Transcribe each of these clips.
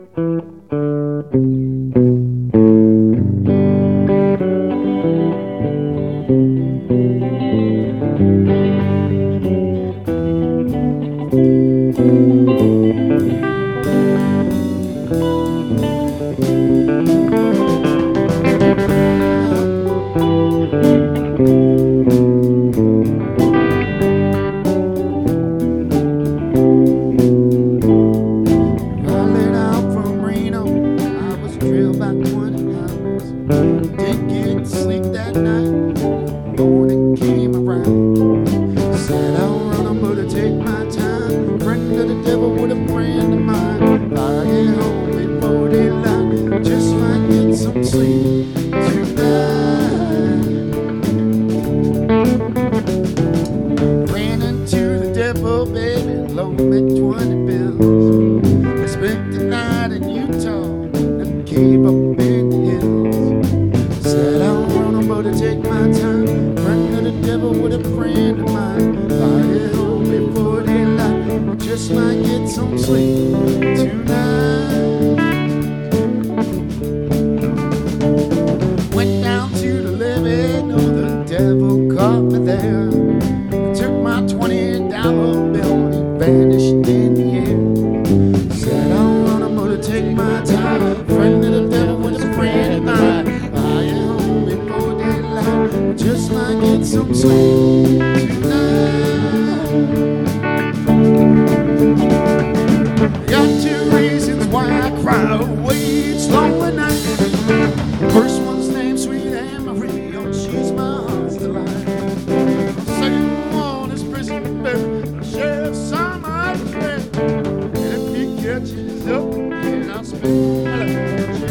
Rolling out from Reno, I was drilled by 20 hours. Didn't get sleep that night. Morning came around. Said I'll run, I'm gonna take my time. Friend of the devil with a friend of mine. I get home before daylight. Just might get some sleep tonight. Ran into the devil, baby, loaned me 20 bills. I spent the night in Utah, in a cave up in the hills. Said I'll run, I'm gonna take my time. Friend of the devil with a friend of mine. I get home before daylight. Just might get some sleep tonight. Went down to the levee, no, the devil caught me there. Took my $20 bill and he vanished in the air. Said I'll run, I'm gonna take my time. Friend of the devil was a friend of mine. I get home before daylight. Just might get some sleep tonight. Got two reasons why I cry away each lonely night. First one's named Sweet Anne Marie, oh, she's my heart's delight. Second one is prison baby, sheriff's son of a and if he catches up, then I'll spend my life in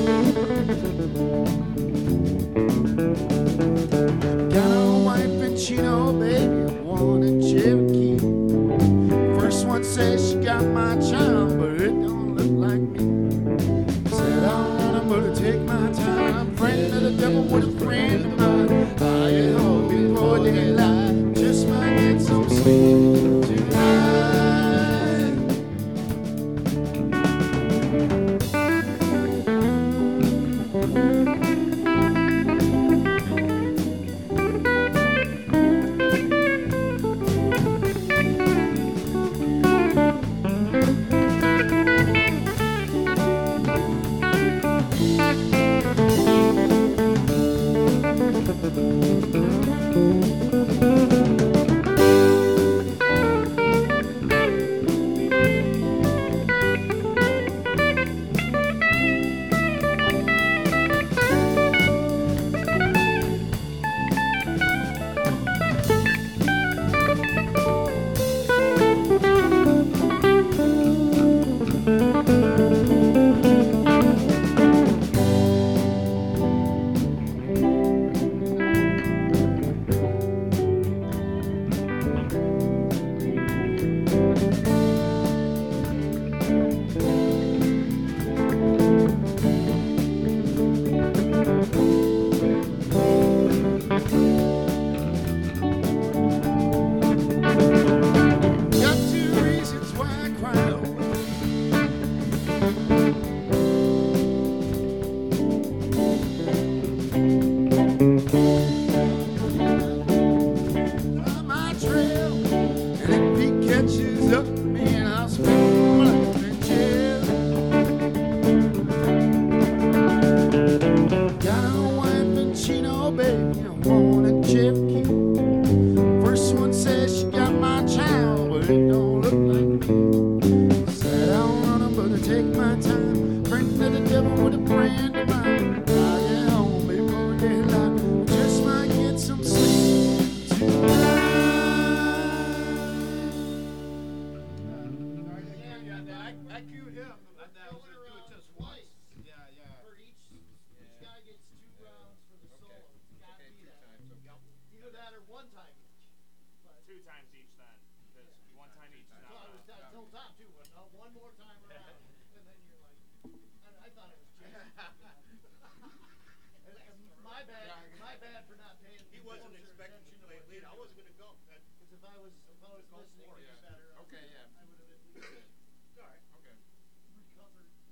jail. Got a wife in Chino, baby, one in Cherokee. First one says she got my charm, but it don't look like me. Said I'll run, I'm gonna take my time. Friend of the devil with a friend of mine. I get home before daylight. Just might get some sleep tonight. I was listening to you better, I would have